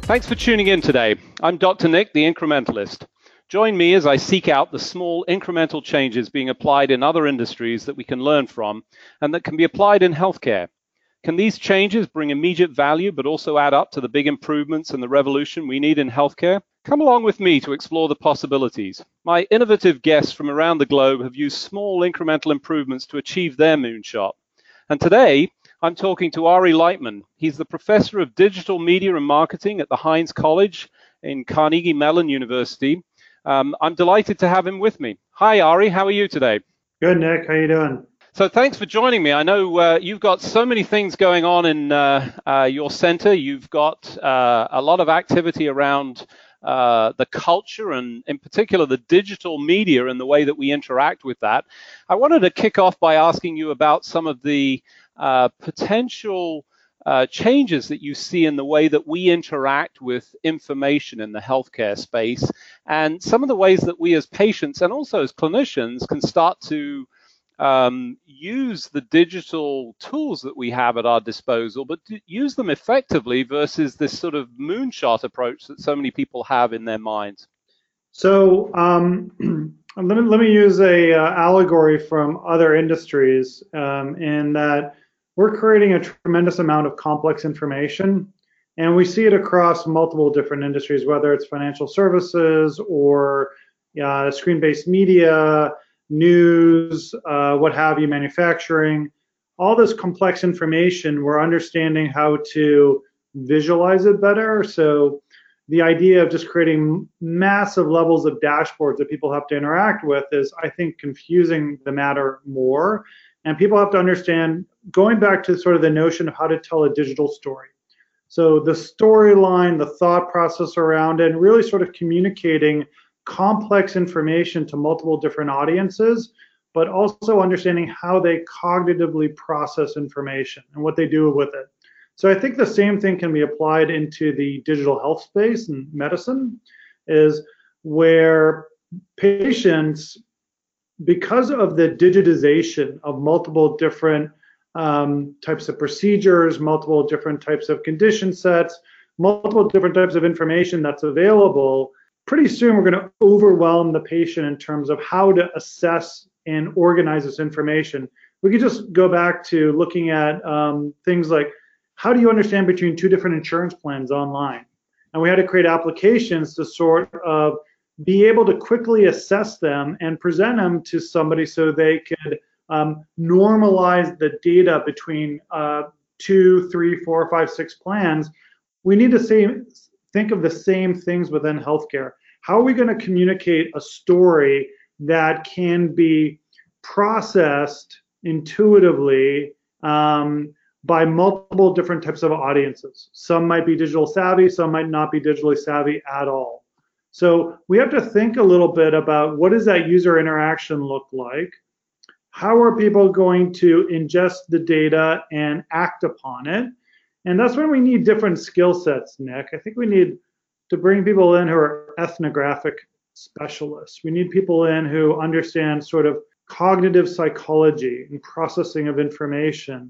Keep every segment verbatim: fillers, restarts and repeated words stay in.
Thanks for tuning in today. I'm Doctor Nick, the Incrementalist. Join me as I seek out the small incremental changes being applied in other industries that we can learn from and that can be applied in healthcare. Can these changes bring immediate value but also add up to the big improvements and the revolution we need in healthcare? Come along with me to explore the possibilities. My innovative guests from around the globe have used small incremental improvements to achieve their moonshot. And today, I'm talking to Ari Lightman. He's the professor of digital media and marketing at the Heinz College in Carnegie Mellon University. Um, I'm delighted to have him with me. Hi, Ari. How are you today? Good, Nick. How you doing? So thanks for joining me. I know uh, you've got so many things going on in uh, uh, your center. You've got uh, a lot of activity around uh, the culture and in particular the digital media and the way that we interact with that. I wanted to kick off by asking you about some of the uh, potential uh, changes that you see in the way that we interact with information in the healthcare space and some of the ways that we as patients and also as clinicians can start to Um, use the digital tools that we have at our disposal, but use them effectively versus this sort of moonshot approach that so many people have in their minds. So um, let me let me use a uh, allegory from other industries um, in that we're creating a tremendous amount of complex information, and we see it across multiple different industries, whether it's financial services or uh, screen-based media, news, uh, what have you, manufacturing, all this complex information, we're understanding how to visualize it better. So the idea of just creating massive levels of dashboards that people have to interact with is, I think, confusing the matter more. And people have to understand, going back to sort of the notion of how to tell a digital story. So the storyline, the thought process around it, and really sort of communicating complex information to multiple different audiences, but also understanding how they cognitively process information and what they do with it. So I think the same thing can be applied into the digital health space and medicine, is where patients, because of the digitization of multiple different um, types of procedures, multiple different types of condition sets, multiple different types of information that's available, pretty soon we're going to overwhelm the patient in terms of how to assess and organize this information. We could just go back to looking at um, things like, how do you understand between two different insurance plans online? And we had to create applications to sort of be able to quickly assess them and present them to somebody so they could um, normalize the data between uh, two, three, four, five, six plans. We need to say, think of the same things within healthcare. How are we going to communicate a story that can be processed intuitively um, by multiple different types of audiences? Some might be digital savvy, some might not be digitally savvy at all. So we have to think a little bit about, what does that user interaction look like? How are people going to ingest the data and act upon it? And that's when we need different skill sets, Nick. I think we need to bring people in who are ethnographic specialists. We need people in who understand sort of cognitive psychology and processing of information,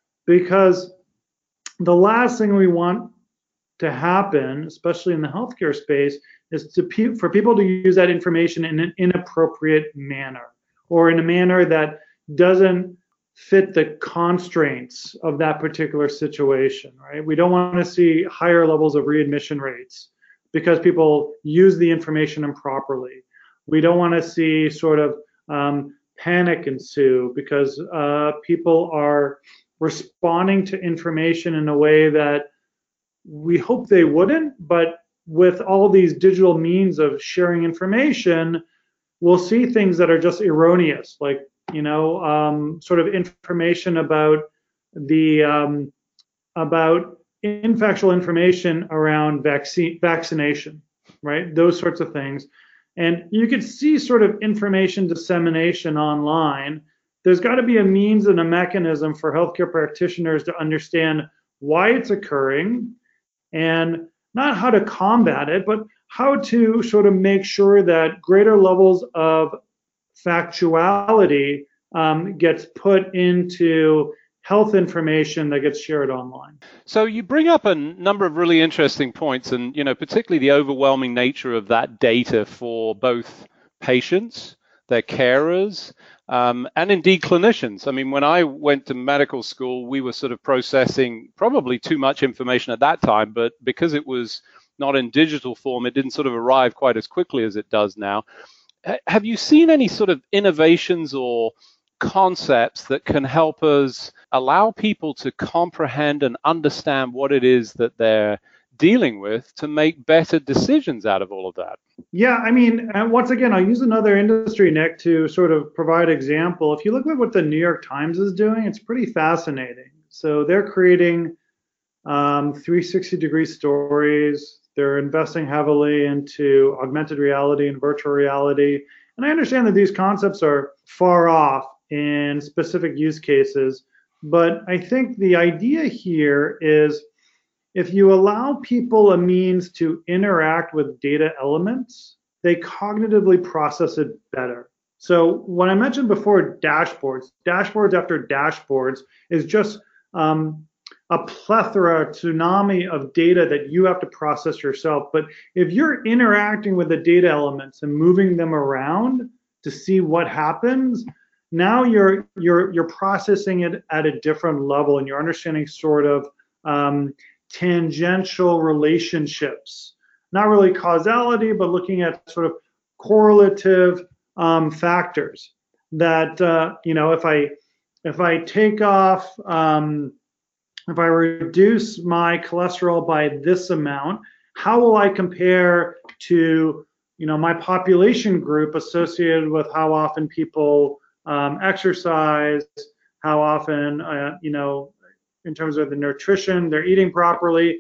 because the last thing we want to happen, especially in the healthcare space, is to pe- for people to use that information in an inappropriate manner, or in a manner that doesn't fit the constraints of that particular situation, right? We don't want to see higher levels of readmission rates because people use the information improperly. We don't want to see sort of um, panic ensue because uh, people are responding to information in a way that we hope they wouldn't, but with all these digital means of sharing information, we'll see things that are just erroneous, like, you know, um, sort of information about the um, about infactual information around vaccine vaccination, right? Those sorts of things. And you could see sort of information dissemination online. There's got to be a means and a mechanism for healthcare practitioners to understand why it's occurring, and not how to combat it, but how to sort of make sure that greater levels of factuality um, gets put into health information that gets shared online. So you bring up a number of really interesting points, and you know, particularly the overwhelming nature of that data for both patients, their carers, um, and indeed clinicians. I mean, when I went to medical school, we were sort of processing probably too much information at that time, but because it was not in digital form, it didn't sort of arrive quite as quickly as it does now. H- have you seen any sort of innovations or concepts that can help us allow people to comprehend and understand what it is that they're dealing with to make better decisions out of all of that? Yeah, I mean, and once again, I'll use another industry, Nick, to sort of provide example. If you look at what the New York Times is doing, it's pretty fascinating. So they're creating um, three sixty degree stories. They're investing heavily into augmented reality and virtual reality. And I understand that these concepts are far off in specific use cases, but I think the idea here is if you allow people a means to interact with data elements, they cognitively process it better. So when I mentioned before dashboards, dashboards after dashboards is just um, a plethora, a tsunami of data that you have to process yourself. But if you're interacting with the data elements and moving them around to see what happens, now you're you're you're processing it at a different level, and you're understanding sort of um, tangential relationships, not really causality, but looking at sort of correlative um, factors. That uh, you know, if I if I take off, um, if I reduce my cholesterol by this amount, how will I compare to you know my population group associated with how often people um, exercise, how often uh, you know in terms of the nutrition, they're eating properly.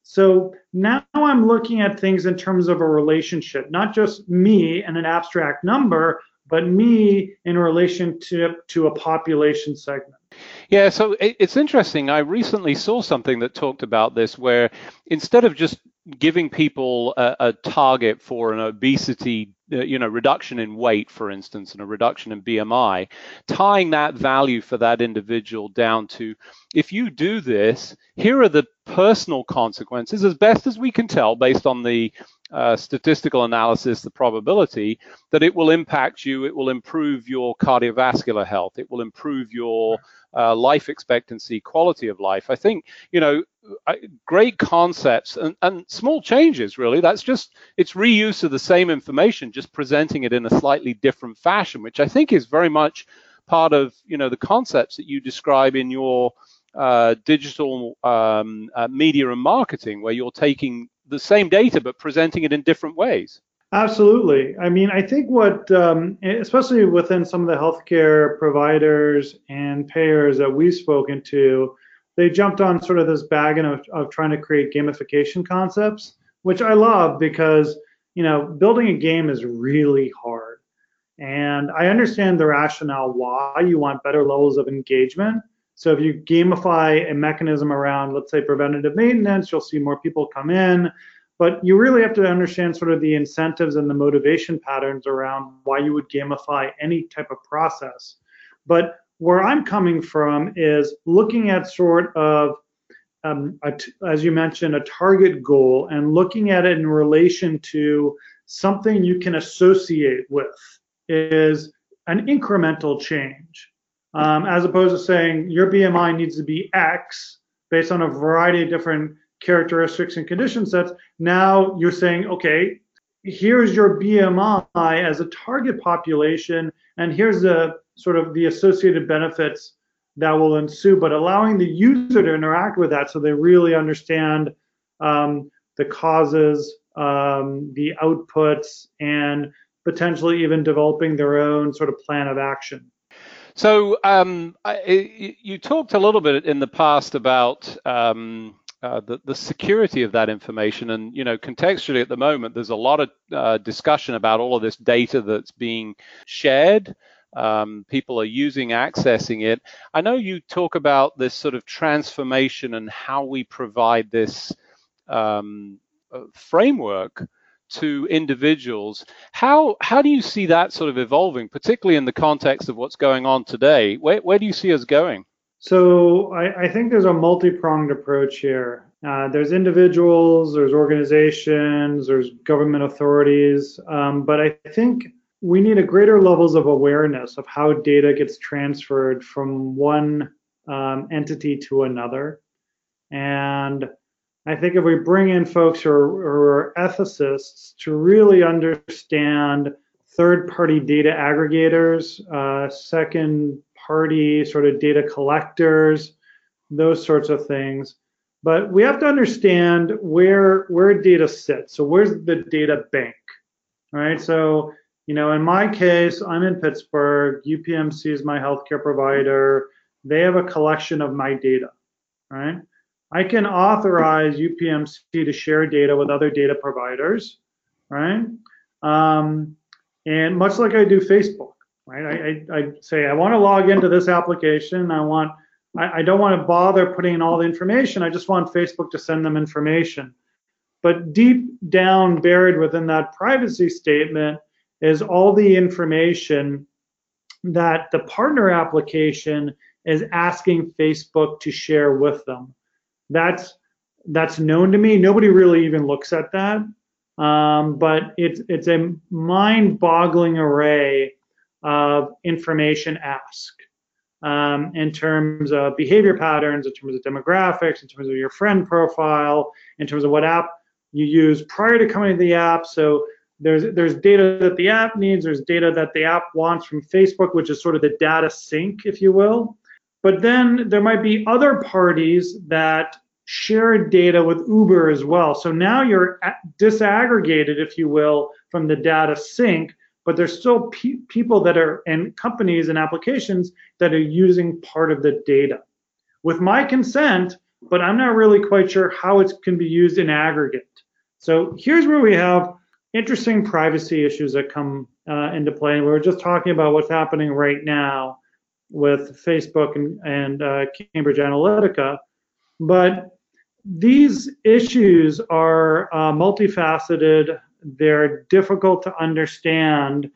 So now I'm looking at things in terms of a relationship, not just me and an abstract number, but me in relationship to a population segment. Yeah, so it's interesting. I recently saw something that talked about this, where instead of just giving people a, a target for an obesity, uh, you know, reduction in weight, for instance, and a reduction in B M I, tying that value for that individual down to, if you do this, here are the personal consequences, as best as we can tell based on the uh, statistical analysis, the probability that it will impact you, it will improve your cardiovascular health, it will improve your uh, life expectancy, quality of life. I think, you know, great concepts and, and small changes, really. That's just, it's reuse of the same information, just presenting it in a slightly different fashion, which I think is very much part of, you know, the concepts that you describe in your uh, digital um, uh, media and marketing, where you're taking the same data but presenting it in different ways. Absolutely. I mean, I think what, um, especially within some of the healthcare providers and payers that we've spoken to, they jumped on sort of this wagon of, of trying to create gamification concepts, which I love because, you know, building a game is really hard. And I understand the rationale why you want better levels of engagement. So if you gamify a mechanism around, let's say, preventative maintenance, you'll see more people come in. But you really have to understand sort of the incentives and the motivation patterns around why you would gamify any type of process. But where I'm coming from is looking at sort of, um, a, as you mentioned, a target goal and looking at it in relation to something you can associate with is an incremental change, um, as opposed to saying your B M I needs to be X based on a variety of different characteristics and condition sets. Now you're saying, okay, here's your B M I as a target population, and here's the sort of the associated benefits that will ensue, but allowing the user to interact with that so they really understand um, the causes, um, the outputs, and potentially even developing their own sort of plan of action. So um, I, you talked a little bit in the past about um, Uh, the, the security of that information. And, you know, contextually at the moment, there's a lot of uh, discussion about all of this data that's being shared. Um, people are using, accessing it. I know you talk about this sort of transformation and how we provide this um, framework to individuals. How, how do you see that sort of evolving, particularly in the context of what's going on today? Where, where do you see us going? So I, I think there's a multi-pronged approach here. Uh, there's individuals, there's organizations, there's government authorities, um, but I think we need a greater levels of awareness of how data gets transferred from one um, entity to another. And I think if we bring in folks who are, who are ethicists to really understand third-party data aggregators, uh, second-party sort of data collectors, those sorts of things. But we have to understand where where data sits. So where's the data bank, right? So, you know, in my case, I'm in Pittsburgh. U P M C is my healthcare provider. They have a collection of my data, right? I can authorize U P M C to share data with other data providers, right? Um, and much like I do Facebook, right? I, I, I say I want to log into this application. I want, I, I don't want to bother putting in all the information. I just want Facebook to send them information. But deep down, buried within that privacy statement, is all the information that the partner application is asking Facebook to share with them. That's that's known to me. Nobody really even looks at that, um, but it's it's a mind-boggling array of information asked um, in terms of behavior patterns, in terms of demographics, in terms of your friend profile, in terms of what app you use prior to coming to the app. So there's there's data that the app needs. There's data that the app wants from Facebook, which is sort of the data sink, if you will. But then there might be other parties that share data with Uber as well. So now you're disaggregated, if you will, from the data sink, but there's still pe people that are, and companies and applications that are using part of the data with my consent, but I'm not really quite sure how it can be used in aggregate. So here's where we have interesting privacy issues that come uh, into play. And we were just talking about what's happening right now with Facebook and, and uh, Cambridge Analytica. But these issues are uh, multifaceted. They're difficult to understand.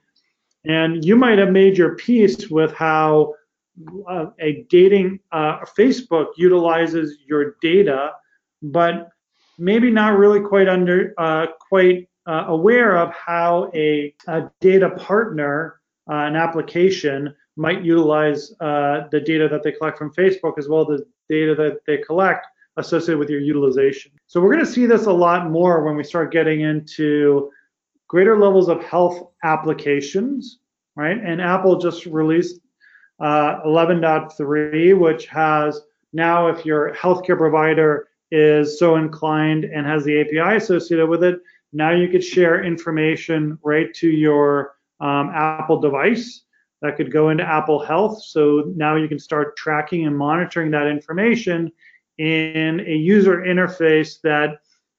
And you might have made your peace with how uh, a dating uh, Facebook utilizes your data, but maybe not really quite under uh, quite uh, aware of how a, a data partner, uh, an application, might utilize uh, the data that they collect from Facebook as well as the data that they collect associated with your utilization. So we're going to see this a lot more when we start getting into greater levels of health applications, right? And Apple just released uh, eleven point three, which has now, if your healthcare provider is so inclined and has the A P I associated with it, now you could share information right to your um, Apple device. That could go into Apple Health. So now you can start tracking and monitoring that information in a user interface that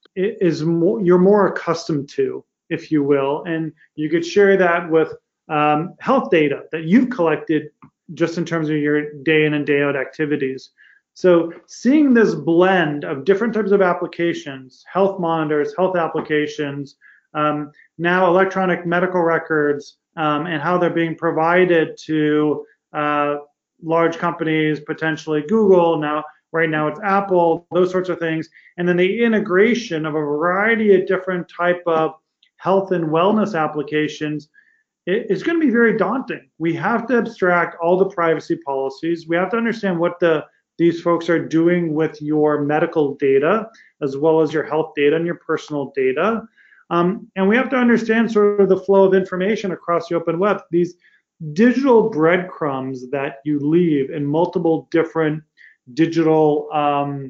is more, you're more accustomed to, if you will. And you could share that with um, health data that you've collected just in terms of your day in and day out activities. So seeing this blend of different types of applications, health monitors, health applications, um, now electronic medical records, Um, and how they're being provided to uh, large companies, potentially Google, now right now it's Apple, those sorts of things. And then the integration of a variety of different type of health and wellness applications is going to be very daunting. We have to abstract all the privacy policies. We have to understand what the these folks are doing with your medical data, as well as your health data and your personal data. Um, and we have to understand sort of the flow of information across the open web. These digital breadcrumbs that you leave in multiple different digital um,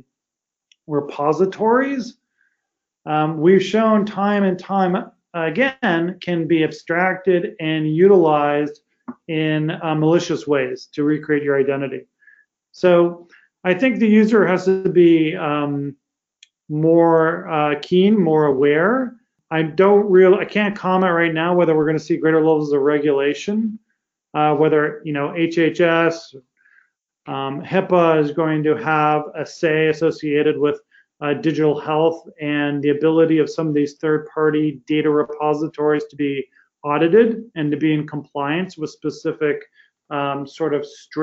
repositories, um, we've shown time and time again, can be abstracted and utilized in uh, malicious ways to recreate your identity. So I think the user has to be um, more uh, keen, more aware. I don't really, I can't comment right now whether we're going to see greater levels of regulation, uh, whether, you know, H H S, um, HIPAA is going to have a say associated with uh, digital health and the ability of some of these third-party data repositories to be audited and to be in compliance with specific um, sort of strict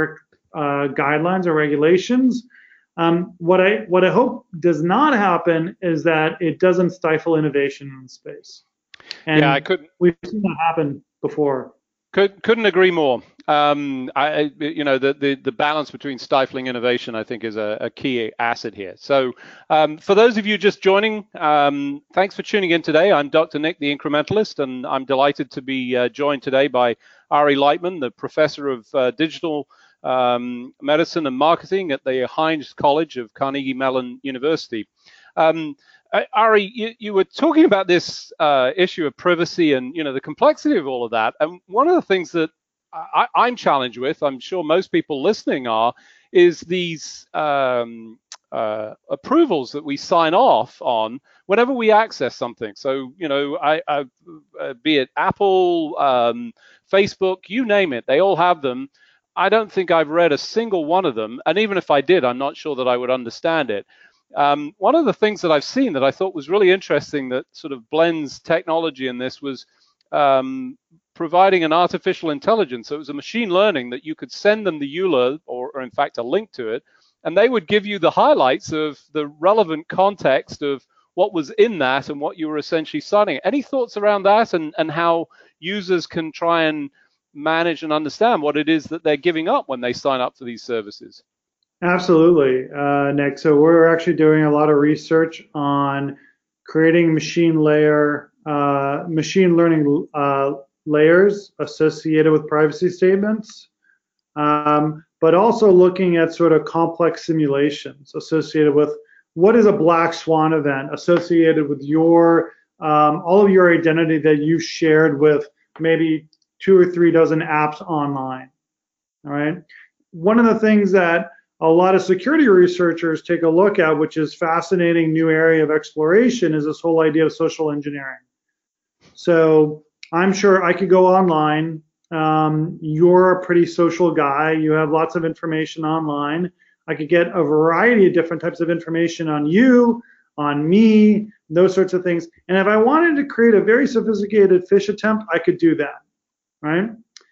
uh, guidelines or regulations. Um, what I what I hope does not happen is that it doesn't stifle innovation in the space. And yeah, I couldn't. We've seen that happen before. Could, couldn't agree more. Um, I, you know, the, the, the balance between stifling innovation, I think, is a, a key asset here. So um, for those of you just joining, um, thanks for tuning in today. I'm Doctor Nick, the Incrementalist, and I'm delighted to be uh, joined today by Ari Lightman, the Professor of uh, Digital um, Medicine and Marketing at the Heinz College of Carnegie Mellon University. Um, Uh, Ari, you, you were talking about this uh, issue of privacy and, you know, the complexity of all of that. And one of the things that I, I'm challenged with, I'm sure most people listening are, is these um, uh, approvals that we sign off on whenever we access something. So, you know, I, I uh, be it Apple, um, Facebook, you name it, they all have them. I don't think I've read a single one of them. And even if I did, I'm not sure that I would understand it. Um, one of the things that I've seen that I thought was really interesting that sort of blends technology in this was um, providing an artificial intelligence. So it was a machine learning that you could send them the E U L A or, or in fact a link to it, and they would give you the highlights of the relevant context of what was in that and what you were essentially signing. Any thoughts around that and, and how users can try and manage and understand what it is that they're giving up when they sign up for these services? Absolutely, uh, Nick. So we're actually doing a lot of research on creating machine layer, uh, machine learning uh, layers associated with privacy statements, um, but also looking at sort of complex simulations associated with what is a black swan event associated with your um, all of your identity that you've shared with maybe two or three dozen apps online. All right. One of the things that a lot of security researchers take a look at, which is fascinating new area of exploration, is this whole idea of social engineering. So I'm sure I could go online. Um, you're a pretty social guy. You have lots of information online. I could get a variety of different types of information on you, on me, those sorts of things. And if I wanted to create a very sophisticated phish attempt, I could do that, right?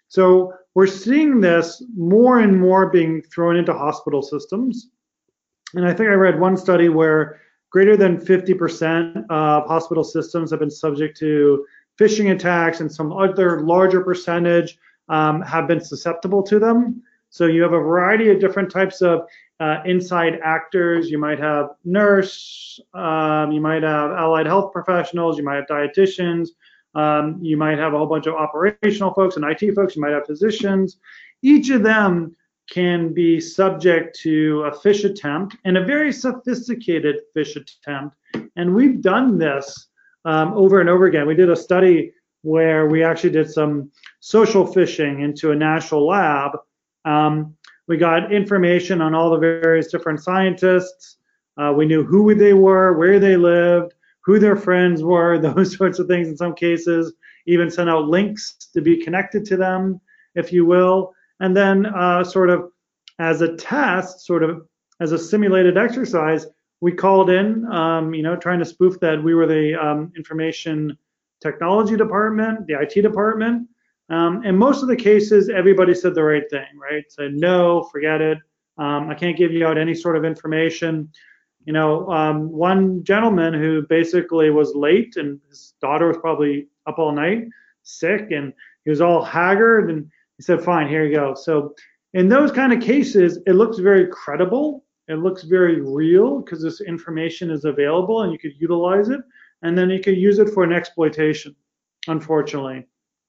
So we're seeing this more and more being thrown into hospital systems. And I think I read one study where greater than fifty percent of hospital systems have been subject to phishing attacks, and some other larger percentage um, have been susceptible to them. So you have a variety of different types of uh, inside actors. You might have nurse, um, you might have allied health professionals, you might have dietitians, Um, you might have a whole bunch of operational folks and I T folks. You might have physicians. Each of them can be subject to a phish attempt, and a very sophisticated phish attempt. And we've done this um, over and over again. We did a study where we actually did some social phishing into a national lab. Um, we got information on all the various different scientists. Uh, we knew who they were, where they lived, who their friends were, those sorts of things in some cases, even sent out links to be connected to them, if you will. And then uh, sort of as a test, sort of as a simulated exercise, we called in, um, you know, trying to spoof that we were the um, information technology department, the I T department. Um, in most of the cases, everybody said the right thing, right? Said, no, forget it. Um, I can't give you out any sort of information. You know, um, one gentleman who basically was late, and his daughter was probably up all night, sick, and he was all haggard, and he said, fine, here you go. So in those kind of cases, it looks very credible. It looks very real because this information is available and you could utilize it, and then you could use it for an exploitation, unfortunately.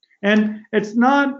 And it's not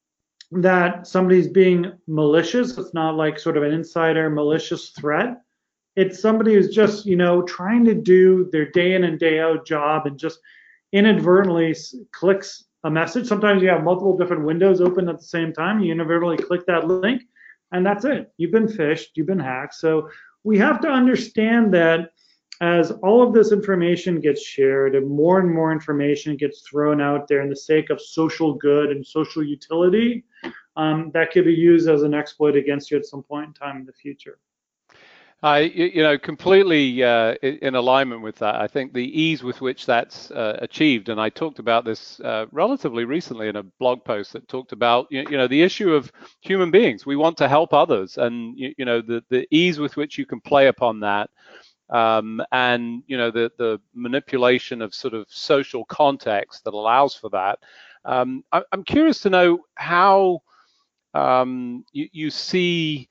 that somebody's being malicious. It's not like sort of an insider malicious threat. It's somebody who's just, you know, trying to do their day in and day out job and just inadvertently clicks a message. Sometimes you have multiple different windows open at the same time. You inadvertently click that link, and that's it. You've been phished, you've been hacked. So we have to understand that as all of this information gets shared and more and more information gets thrown out there in the sake of social good and social utility, um, that could be used as an exploit against you at some point in time in the future. I, you know, completely uh, in alignment with that. I think the ease with which that's uh, achieved, and I talked about this uh, relatively recently in a blog post that talked about, you know, the issue of human beings. We want to help others, and you know, the the ease with which you can play upon that, um, and you know, the the manipulation of sort of social context that allows for that. Um, I, I'm curious to know how um, you, you see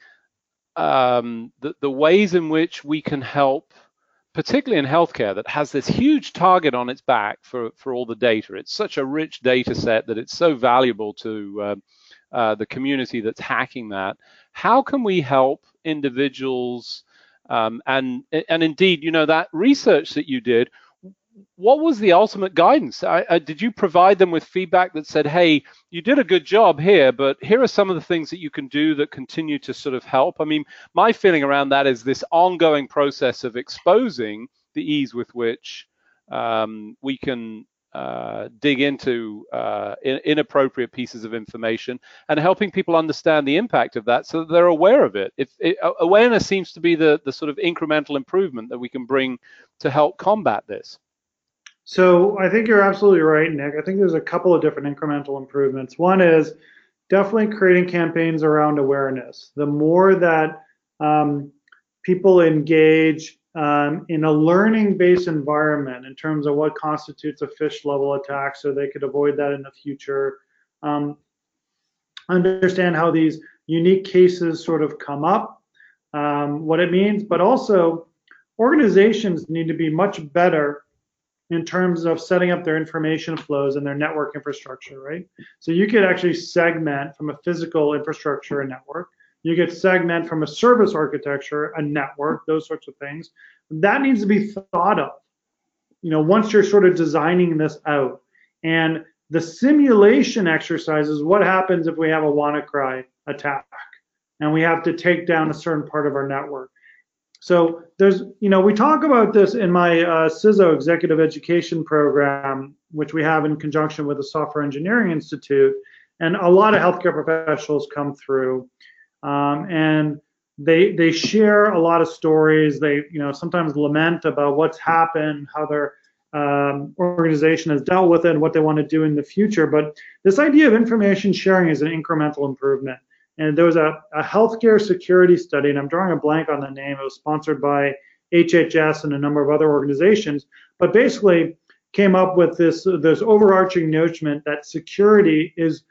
um, the, the ways in which we can help, particularly in healthcare, that has this huge target on its back for, for all the data. It's such a rich data set that it's so valuable to uh, uh, the community that's hacking that. How can we help individuals? Um, and, and indeed, you know, that research that you did, what was the ultimate guidance? I, I, did you provide them with feedback that said, hey, you did a good job here, but here are some of the things that you can do that continue to sort of help? I mean, my feeling around that is this ongoing process of exposing the ease with which um, we can uh, dig into uh, in, inappropriate pieces of information and helping people understand the impact of that so that they're aware of it. If it, awareness seems to be the, the sort of incremental improvement that we can bring to help combat this. So I think you're absolutely right, Nick. I think there's a couple of different incremental improvements. One is definitely creating campaigns around awareness. The more that um, people engage um, in a learning-based environment in terms of what constitutes a fish-level attack so they could avoid that in the future, um, understand how these unique cases sort of come up, um, what it means, but also organizations need to be much better in terms of setting up their information flows and their network infrastructure, right? So you could actually segment from a physical infrastructure a network. You could segment from a service architecture a network, those sorts of things. That needs to be thought of, you know, once you're sort of designing this out. And the simulation exercise is what happens if we have a WannaCry attack and we have to take down a certain part of our network. So there's, you know, we talk about this in my uh, C I S O executive education program, which we have in conjunction with the Software Engineering Institute, and a lot of healthcare professionals come through, um, and they they share a lot of stories. They, you know, sometimes lament about what's happened, how their um, organization has dealt with it, and what they want to do in the future. But this idea of information sharing is an incremental improvement. And there was a, a healthcare security study, and I'm drawing a blank on the name. It was sponsored by H H S and a number of other organizations, but basically came up with this, this overarching notion that security is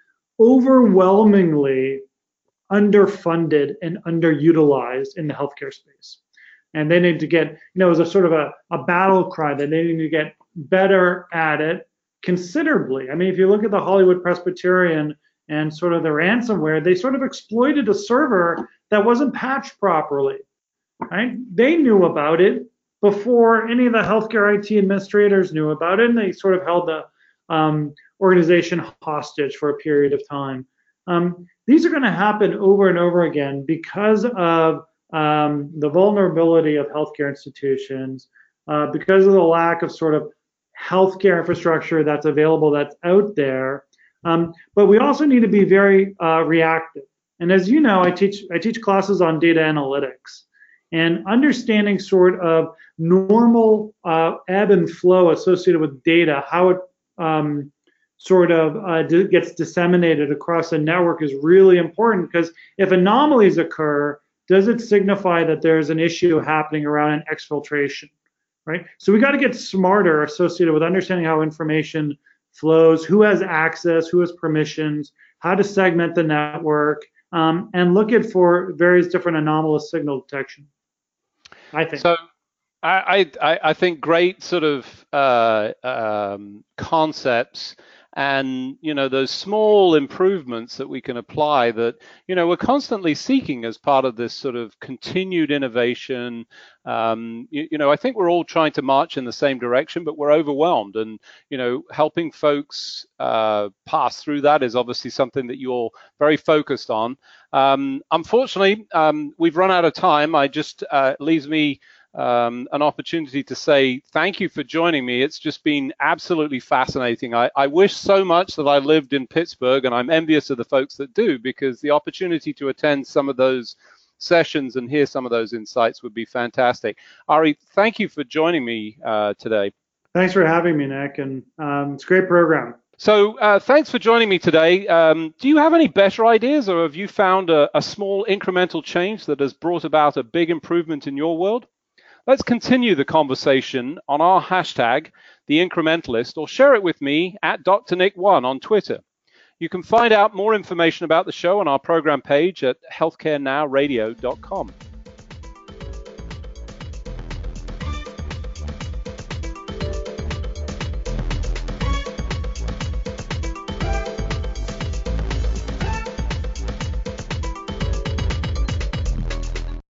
overwhelmingly underfunded and underutilized in the healthcare space. And they need to get, you know, it was a sort of a, a battle cry that they need to get better at it considerably. I mean, if you look at the Hollywood Presbyterian and sort of the ransomware, they sort of exploited a server that wasn't patched properly, right? They knew about it before any of the healthcare I T administrators knew about it, and they sort of held the um, organization hostage for a period of time. Um, these are gonna happen over and over again because of um, the vulnerability of healthcare institutions, uh, because of the lack of sort of healthcare infrastructure that's available, that's out there. Um, but we also need to be very uh, reactive. And as you know, I teach I teach classes on data analytics, and understanding sort of normal uh, ebb and flow associated with data, how it um, sort of uh, gets disseminated across a network is really important, because if anomalies occur, does it signify that there's an issue happening around an exfiltration, right? So we got to get smarter associated with understanding how information flows, who has access, who has permissions, how to segment the network, um, and look at for various different anomalous signal detection, I think. So I, I, I think great sort of uh, um, concepts, and you know, those small improvements that we can apply that, you know, we're constantly seeking as part of this sort of continued innovation. Um, you, you know, I think we're all trying to march in the same direction, but we're overwhelmed, and you know, helping folks uh, pass through that is obviously something that you're very focused on. Um, unfortunately, um, we've run out of time. I just uh, leaves me Um, an opportunity to say thank you for joining me. It's just been absolutely fascinating. I, I wish so much that I lived in Pittsburgh, and I'm envious of the folks that do, because the opportunity to attend some of those sessions and hear some of those insights would be fantastic. Ari, thank you for joining me uh, today. Thanks for having me, Nick, and um, it's a great program. So uh, thanks for joining me today. Um, do you have any better ideas, or have you found a, a small incremental change that has brought about a big improvement in your world? Let's continue the conversation on our hashtag, The Incrementalist, or share it with me at D R Nick one on Twitter. You can find out more information about the show on our program page at healthcare now radio dot com.